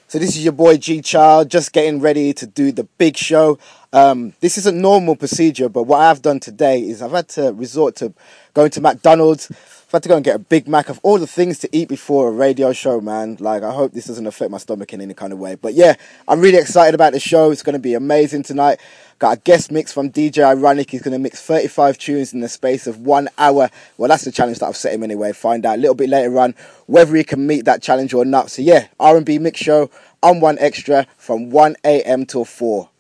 So this is your boy G Child, just getting ready to do the big show. This isn't normal procedure, but what I've done today is I've had to resort to going to McDonald's. I've had to go and get a Big Mac of all the things to eat before a radio show, man. Like, I hope this doesn't affect my stomach in any kind of way. But yeah, I'm really excited about the show. It's going to be amazing tonight. Got a guest mix from DJ Ironic. He's going to mix 35 tunes in the space of 1 hour. Well, that's the challenge that I've set him anyway. Find out a little bit later on whether he can meet that challenge or not. So yeah, R&B Mix Show on 1Xtra from 1 a.m. till 4.